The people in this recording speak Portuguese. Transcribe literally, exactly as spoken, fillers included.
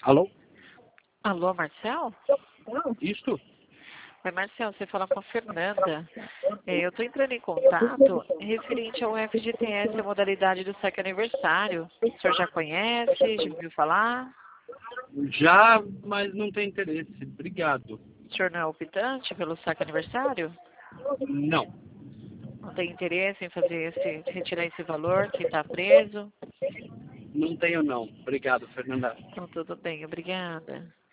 Alô? Alô, Marcel? Isto? Oi, Marcel, você fala com a Fernanda. É, eu estou entrando em contato referente ao F G T S, a modalidade do saque aniversário. O senhor já conhece? Já ouviu falar? Já, mas não tem interesse. Obrigado. O senhor não é optante pelo saque aniversário? Não. Não tem interesse em fazer esse, retirar esse valor que está preso? Não tenho não. Obrigado, Fernanda. Então, tudo bem, obrigada.